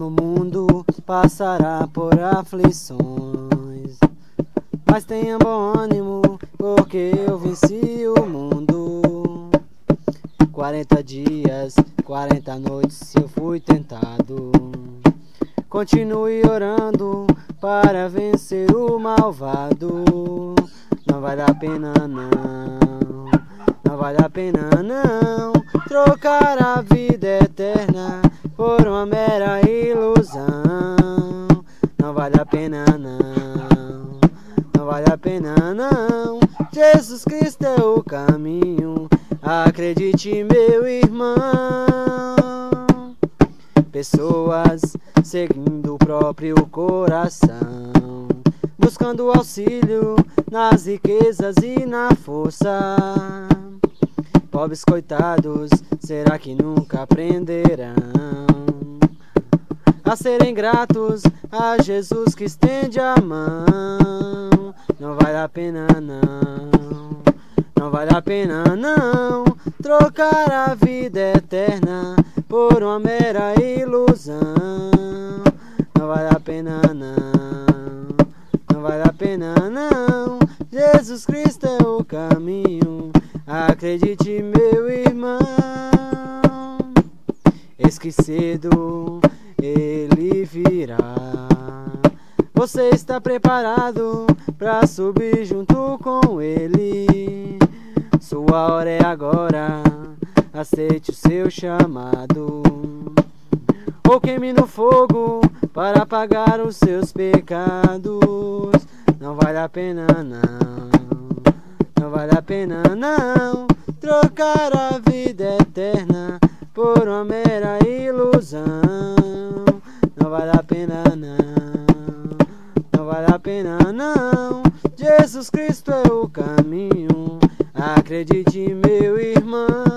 No mundo passará por aflições, mas tenha bom ânimo, porque eu venci o mundo. 40 dias, 40 noites eu fui tentado. Continue orando para vencer o malvado. Não vale a pena não, não vale a pena não, trocar a vida eterna por uma mera ilusão. Não vale a pena não, não vale a pena não. Jesus Cristo é o caminho, acredite, meu irmão. Pessoas seguindo o próprio coração, buscando auxílio nas riquezas e na força. Pobres coitados, será que nunca aprenderão a serem gratos a Jesus que estende a mão? Não vale a pena não, não vale a pena não, trocar a vida eterna por uma mera ilusão. Não vale a pena não, não vale a pena não. Jesus Cristo é o caminho, acredite, meu irmão. Eis que cedo ele virá. Você está preparado para subir junto com ele? Sua hora é agora, aceite o seu chamado. Ou queime no fogo para apagar os seus pecados. Não vale a pena não, não vale a pena não, trocar a vida eterna por uma mera ilusão. Não vale a pena não, não vale a pena não. Jesus Cristo é o caminho, acredite, meu irmão.